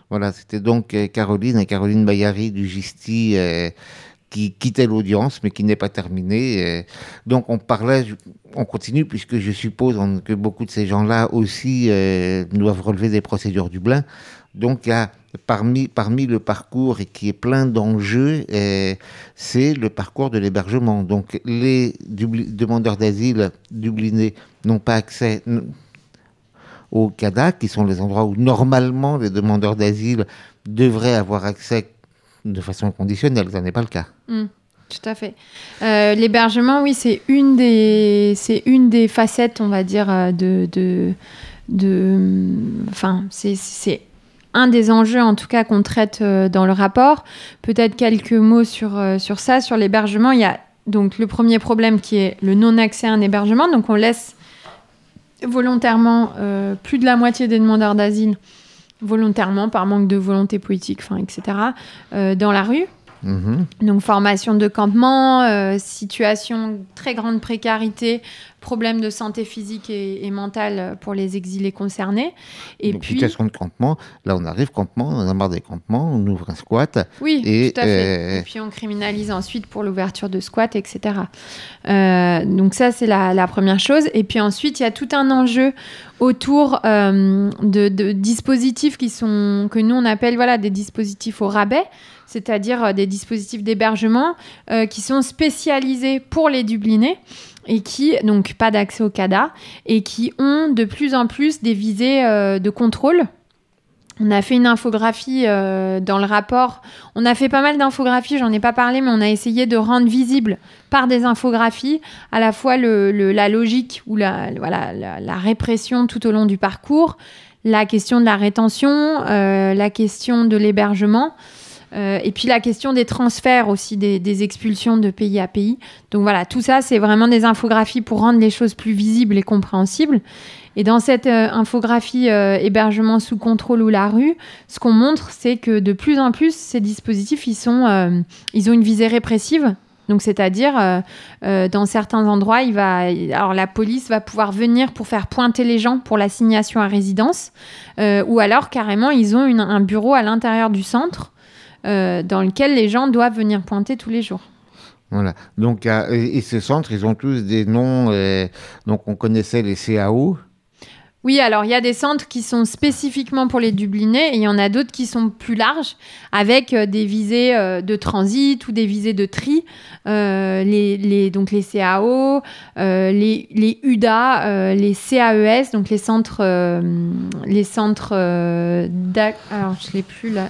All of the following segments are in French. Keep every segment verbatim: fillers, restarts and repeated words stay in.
Voilà, c'était donc euh, Caroline et Caroline Bayary du Gisti euh, qui quittait l'audience, mais qui n'est pas terminée. euh. Donc on parlait, on continue, puisque je suppose on- que beaucoup de ces gens-là aussi euh, doivent relever des procédures Dublin. Donc il y a parmi, parmi le parcours et qui est plein d'enjeux, euh, c'est le parcours de l'hébergement. Donc les dubli- demandeurs d'asile dublinés n'ont pas accès n- aux C A D A, qui sont les endroits où normalement les demandeurs d'asile devraient avoir accès de façon conditionnelle. Ça n'est pas le cas. Mmh, tout à fait. Euh, l'hébergement, oui, c'est une des, c'est une des facettes, on va dire, euh, de, de, de, enfin, c'est, c'est un des enjeux, en tout cas, qu'on traite euh, dans le rapport. Peut-être quelques mots sur, euh, sur ça, sur l'hébergement. Il y a donc le premier problème qui est le non-accès à un hébergement. Donc, on laisse volontairement euh, plus de la moitié des demandeurs d'asile, volontairement, par manque de volonté politique, enfin, et cetera, euh, dans la rue. Mhm. Donc, formation de campement, euh, situation très grande précarité, problème de santé physique et, et mentale pour les exilés concernés. Et Donc, puis, situation de campement, là on arrive, campement, on a marre des campements, on ouvre un squat. oui, et, tout à fait. euh, Et puis, on criminalise ensuite pour l'ouverture de squats, et cetera. Euh, donc, ça, c'est la, la première chose. Et puis ensuite, il y a tout un enjeu autour euh, de, de dispositifs qui sont, que nous, on appelle voilà, des dispositifs au rabais, c'est-à-dire euh, des dispositifs d'hébergement euh, qui sont spécialisés pour les Dublinés et qui, donc pas d'accès au C A D A, et qui ont de plus en plus des visées euh, de contrôle. On a fait une infographie euh, dans le rapport. On a fait pas mal d'infographies, j'en ai pas parlé, mais on a essayé de rendre visible par des infographies à la fois le, le, la logique ou la, voilà, la, la répression tout au long du parcours, la question de la rétention, euh, la question de l'hébergement, euh, et puis la question des transferts aussi, des, des expulsions de pays à pays. Donc voilà, tout ça, c'est vraiment des infographies pour rendre les choses plus visibles et compréhensibles. Et dans cette euh, infographie euh, hébergement sous contrôle ou la rue, ce qu'on montre, c'est que de plus en plus, ces dispositifs, ils, sont, euh, ils ont une visée répressive. Donc, c'est-à-dire, euh, euh, dans certains endroits, il va, alors la police va pouvoir venir pour faire pointer les gens pour l'assignation à résidence, euh, ou alors carrément, ils ont une, un bureau à l'intérieur du centre euh, dans lequel les gens doivent venir pointer tous les jours. Voilà. Donc, euh, et, et ces centres, ils ont tous des noms. Euh, donc, on connaissait les C A O. Oui, alors il y a des centres qui sont spécifiquement pour les Dublinés et il y en a d'autres qui sont plus larges avec euh, des visées euh, de transit ou des visées de tri. Euh, les, les, donc les C A O, euh, les, les U D A, euh, les C A E S, donc les centres, euh, les centres euh, d'ac- alors je l'ai plus là.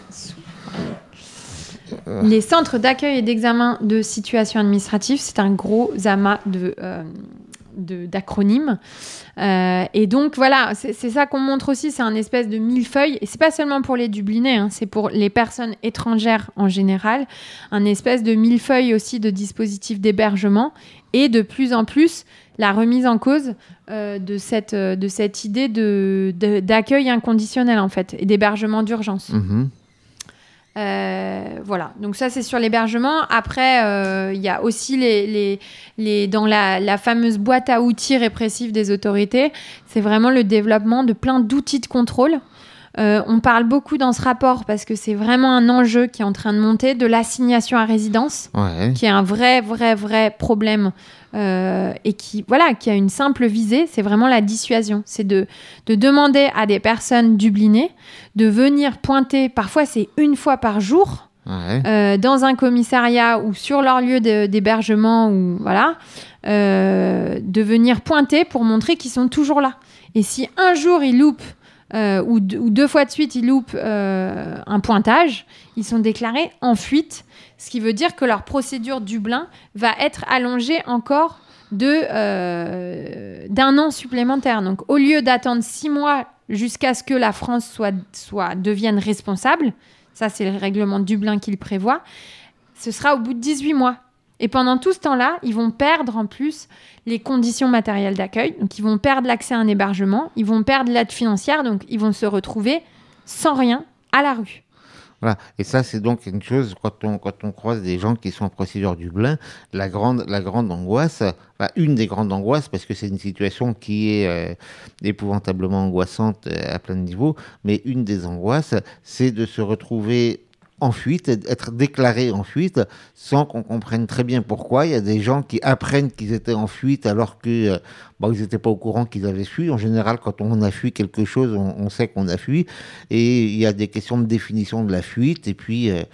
Les centres d'accueil et d'examen de situation administrative, c'est un gros amas de, euh, de, d'acronymes. Euh, et donc voilà, c'est, c'est ça qu'on montre aussi, c'est un espèce de millefeuille, et c'est pas seulement pour les Dublinés, hein, c'est pour les personnes étrangères en général, un espèce de millefeuille aussi de dispositifs d'hébergement, et de plus en plus la remise en cause euh, de, cette, de cette idée de, de, d'accueil inconditionnel en fait, et d'hébergement d'urgence. Mhm. Euh, voilà, donc ça c'est sur l'hébergement. Après, il euh, y a aussi les, les, les, dans la, la fameuse boîte à outils répressive des autorités, c'est vraiment le développement de plein d'outils de contrôle. Euh, on parle beaucoup dans ce rapport, parce que c'est vraiment un enjeu qui est en train de monter, de l'assignation à résidence, Ouais. qui est un vrai, vrai, vrai problème euh, et qui, voilà, qui a une simple visée, c'est vraiment la dissuasion. C'est de, de demander à des personnes dublinées de venir pointer, parfois c'est une fois par jour, Ouais. euh, dans un commissariat ou sur leur lieu de, d'hébergement, ou, voilà, euh, de venir pointer pour montrer qu'ils sont toujours là. Et si un jour ils loupent, Euh, ou, d- ou deux fois de suite, ils loupent euh, un pointage, ils sont déclarés en fuite, ce qui veut dire que leur procédure Dublin va être allongée encore de, euh, d'un an supplémentaire. Donc, au lieu d'attendre six mois jusqu'à ce que la France soit, soit, devienne responsable, ça c'est le règlement de Dublin qui le prévoit, ce sera au bout de dix-huit mois. Et pendant tout ce temps-là, ils vont perdre en plus les conditions matérielles d'accueil. Donc, ils vont perdre l'accès à un hébergement. Ils vont perdre l'aide financière. Donc, ils vont se retrouver sans rien à la rue. Voilà. Et ça, c'est donc une chose, quand on, quand on croise des gens qui sont en procédure Dublin, la grande, la grande angoisse, enfin, une des grandes angoisses, parce que c'est une situation qui est euh, épouvantablement angoissante euh, à plein de niveaux, mais une des angoisses, c'est de se retrouver en fuite, être déclaré en fuite, sans qu'on comprenne très bien pourquoi. Il y a des gens qui apprennent qu'ils étaient en fuite alors que euh, bon, ils n'étaient pas au courant qu'ils avaient fui. En général, quand on a fui quelque chose, on, on sait qu'on a fui. Et il y a des questions de définition de la fuite. Et puis, euh,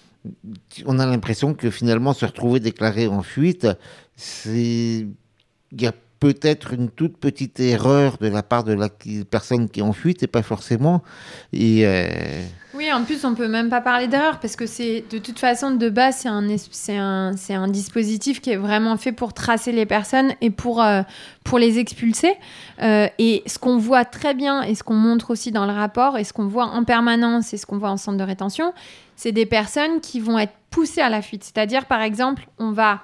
on a l'impression que finalement, se retrouver déclaré en fuite, c'est... Il y a peut-être une toute petite erreur de la part de la qui, personne qui est en fuite, et pas forcément. Et... Euh, Oui, en plus, on peut même pas parler d'erreur parce que c'est de toute façon de base, c'est un, c'est un, c'est un dispositif qui est vraiment fait pour tracer les personnes et pour, euh, pour les expulser. Euh, et ce qu'on voit très bien et ce qu'on montre aussi dans le rapport et ce qu'on voit en permanence et ce qu'on voit en centre de rétention, c'est des personnes qui vont être poussées à la fuite. C'est-à-dire, par exemple, on va,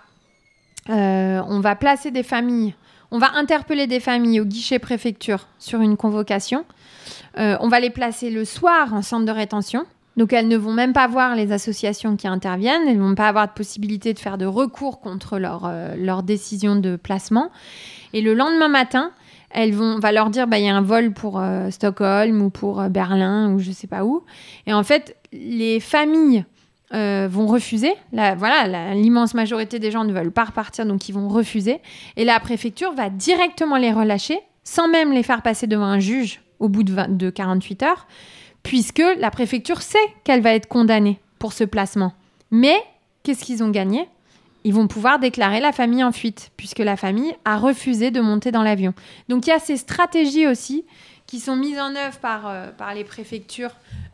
euh, on va placer des familles, on va interpeller des familles au guichet préfecture sur une convocation. Euh, on va les placer le soir en centre de rétention. Donc, elles ne vont même pas voir les associations qui interviennent. Elles ne vont pas avoir de possibilité de faire de recours contre leur, euh, leur décision de placement. Et le lendemain matin, elles vont, on va leur dire bah, y a un vol pour euh, Stockholm ou pour euh, Berlin ou je ne sais pas où. Et en fait, les familles euh, vont refuser. La, voilà, la, l'immense majorité des gens ne veulent pas repartir, donc ils vont refuser. Et la préfecture va directement les relâcher sans même les faire passer devant un juge au bout de, vingt, de quarante-huit heures, puisque la préfecture sait qu'elle va être condamnée pour ce placement. Mais qu'est-ce qu'ils ont gagné ? Ils vont pouvoir déclarer la famille en fuite, puisque la famille a refusé de monter dans l'avion. Donc il y a ces stratégies aussi qui sont mises en œuvre par, euh, par les préfectures,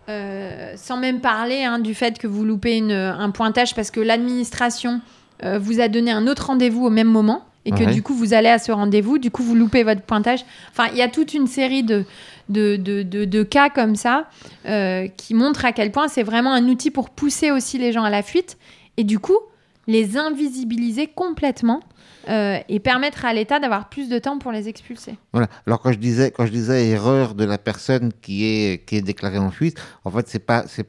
euh, sans même parler hein, du fait que vous loupez une, un pointage, parce que l'administration euh, vous a donné un autre rendez-vous au même moment, et que ouais. du coup, vous allez à ce rendez-vous, du coup, vous loupez votre pointage. Enfin, il y a toute une série de, de, de, de, de cas comme ça euh, qui montrent à quel point c'est vraiment un outil pour pousser aussi les gens à la fuite et du coup, les invisibiliser complètement euh, et permettre à l'État d'avoir plus de temps pour les expulser. Voilà. Alors, quand je disais, quand je disais erreur de la personne qui est, qui est déclarée en fuite, en fait, c'est pas... C'est...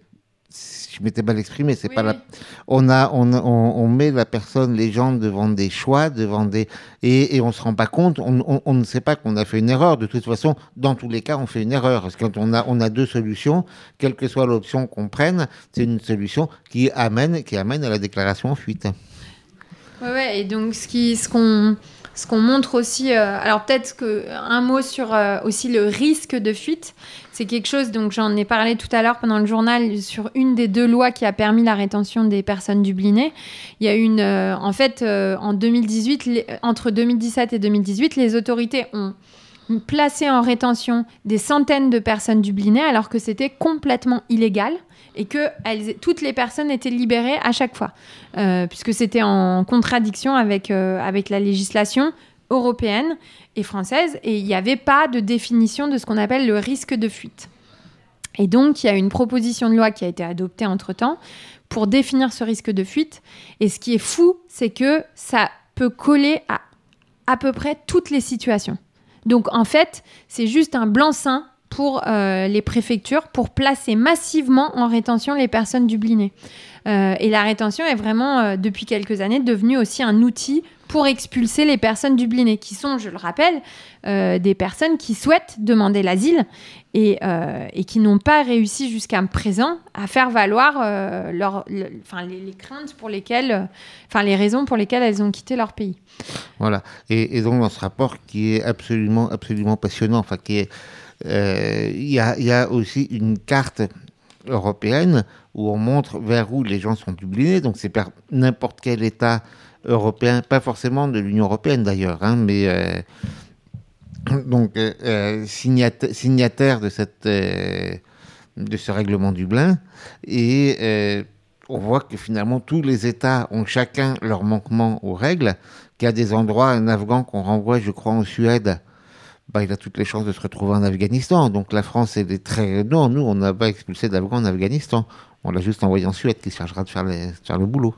Je m'étais mal exprimé, c'est oui, pas oui. la. On a, on, on, on met la personne, les gens devant des choix, devant des et, et on se rend pas compte. On, on, on ne sait pas qu'on a fait une erreur. De toute façon, dans tous les cas, on fait une erreur. Parce que quand on a, on a deux solutions, quelle que soit l'option qu'on prenne, c'est une solution qui amène, qui amène à la déclaration en fuite. Ouais, ouais. Et donc ce qui, ce qu'on, ce qu'on montre aussi. Euh, alors peut-être que un mot sur euh, aussi le risque de fuite. C'est quelque chose, donc j'en ai parlé tout à l'heure pendant le journal, sur une des deux lois qui a permis la rétention des personnes dublinées. Il y a une, euh, en fait, euh, en deux mille dix-huit, les, entre deux mille dix-sept et deux mille dix-huit, les autorités ont placé en rétention des centaines de personnes dublinées alors que c'était complètement illégal et que elles, toutes les personnes étaient libérées à chaque fois, euh, puisque c'était en contradiction avec, euh, avec la législation européenne et française, et il n'y avait pas de définition de ce qu'on appelle le risque de fuite. Et donc, il y a une proposition de loi qui a été adoptée entre-temps pour définir ce risque de fuite. Et ce qui est fou, c'est que ça peut coller à à peu près toutes les situations. Donc, en fait, c'est juste un blanc-seing pour euh, les préfectures pour placer massivement en rétention les personnes dublinées. Euh, et la rétention est vraiment, euh, depuis quelques années, devenue aussi un outil pour expulser les personnes dublinées, qui sont, je le rappelle, euh, des personnes qui souhaitent demander l'asile et, euh, et qui n'ont pas réussi jusqu'à présent à faire valoir euh, leur, le, les, les craintes pour lesquelles, enfin les raisons pour lesquelles elles ont quitté leur pays. Voilà. Et, et donc dans ce rapport qui est absolument, absolument passionnant, enfin qui est, euh, il y a, il y a aussi une carte européenne où on montre vers où les gens sont dublinés. Donc c'est par n'importe quel État européen, pas forcément de l'Union européenne d'ailleurs, hein, mais euh, donc euh, signata- signataire de cette euh, de ce règlement Dublin, et euh, on voit que finalement tous les États ont chacun leur manquement aux règles, qu'il y a des endroits, un Afghan qu'on renvoie, je crois, en Suède, bah, il a toutes les chances de se retrouver en Afghanistan. Donc la France est très... Non, nous, on n'a pas expulsé d'Afghans en Afghanistan. On l'a juste envoyé en Suède, qui chargera de faire, les... de faire le boulot.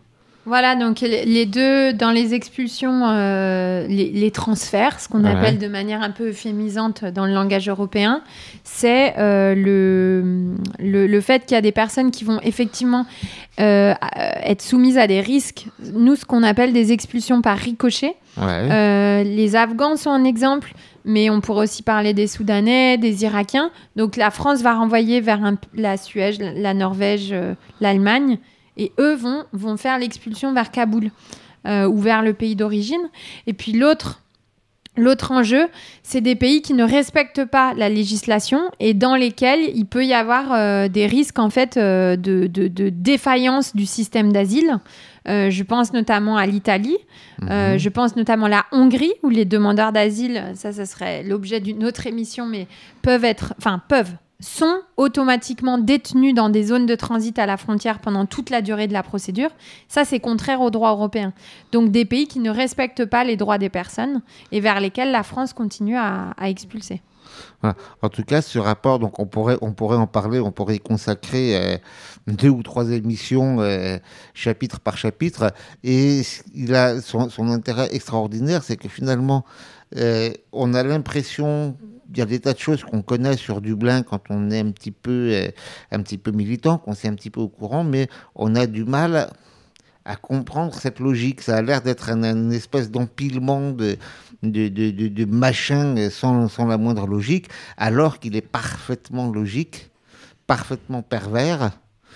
Voilà, donc les deux, dans les expulsions, euh, les, les transferts, ce qu'on ouais. appelle de manière un peu euphémisante dans le langage européen, c'est euh, le, le, le fait qu'il y a des personnes qui vont effectivement euh, être soumises à des risques, nous, ce qu'on appelle des expulsions par ricochet. Ouais. Euh, les Afghans sont un exemple, mais on pourrait aussi parler des Soudanais, des Irakiens. Donc la France va renvoyer vers un, la Suède, la Norvège, euh, l'Allemagne. Et eux vont, vont faire l'expulsion vers Kaboul euh, ou vers le pays d'origine. Et puis l'autre, l'autre enjeu, c'est des pays qui ne respectent pas la législation et dans lesquels il peut y avoir euh, des risques en fait, euh, de, de, de défaillance du système d'asile. Euh, je pense notamment à l'Italie, mmh. euh, je pense notamment à la Hongrie, où les demandeurs d'asile, ça, ça serait l'objet d'une autre émission, mais peuvent être, enfin peuvent, sont automatiquement détenus dans des zones de transit à la frontière pendant toute la durée de la procédure. Ça, c'est contraire au droit européen. Donc, des pays qui ne respectent pas les droits des personnes et vers lesquels la France continue à, à expulser. Voilà. En tout cas, ce rapport, donc on pourrait, on pourrait en parler, on pourrait y consacrer euh, deux ou trois émissions, euh, chapitre par chapitre. Et il a son, son intérêt extraordinaire, c'est que finalement, euh, on a l'impression... Il y a des tas de choses qu'on connaît sur Dublin quand on est un petit peu, euh, un petit peu militant, qu'on est un petit peu au courant, mais on a du mal à comprendre cette logique. Ça a l'air d'être un, une espèce d'empilement de, de, de, de, de machins sans, sans la moindre logique, alors qu'il est parfaitement logique, parfaitement pervers,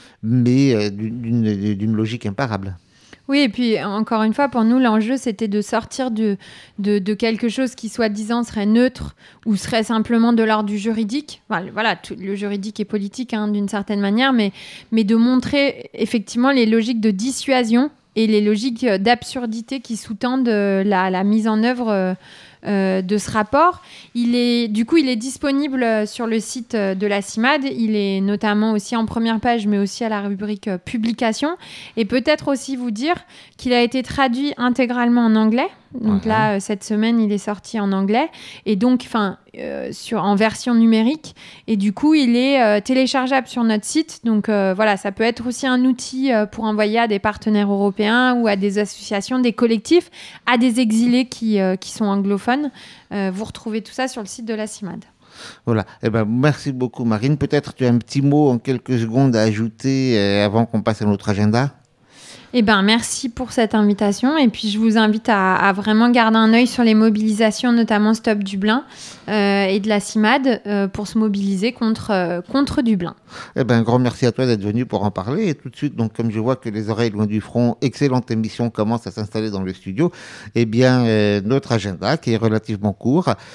mais euh, d'une, d'une logique imparable. Oui, et puis encore une fois, pour nous, l'enjeu, c'était de sortir de, de, de quelque chose qui, soi-disant, serait neutre ou serait simplement de l'ordre du juridique. Enfin, voilà, tout, le juridique est politique, hein, d'une certaine manière, mais, mais de montrer effectivement les logiques de dissuasion et les logiques d'absurdité qui sous-tendent la, la mise en œuvre euh, euh, de ce rapport. Il est, du coup, il est disponible sur le site de la CIMAD. Il est notamment aussi en première page, mais aussi à la rubrique euh, publication. Et peut-être aussi vous dire qu'il a été traduit intégralement en anglais. Donc ouais. là, euh, cette semaine, il est sorti en anglais. Et donc, enfin, euh, sur, en version numérique. Et du coup, il est euh, téléchargeable sur notre site. Donc euh, voilà, ça peut être aussi un outil euh, pour envoyer à des partenaires européens ou à des associations, des collectifs, à des exilés qui, euh, qui sont anglophones. Euh, vous retrouvez tout ça sur le site de la CIMAD. Voilà. Eh ben, merci beaucoup, Marine. Peut-être tu as un petit mot en quelques secondes à ajouter euh, avant qu'on passe à notre agenda ? Eh ben, merci pour cette invitation. Et puis, je vous invite à, à vraiment garder un œil sur les mobilisations, notamment Stop Dublin euh, et de la CIMAD, euh, pour se mobiliser contre, euh, contre Dublin. Eh ben, un grand merci à toi d'être venu pour en parler. Et tout de suite, donc, comme je vois que les oreilles loin du front, excellente émission commence à s'installer dans le studio. Eh bien, euh, notre agenda, qui est relativement court,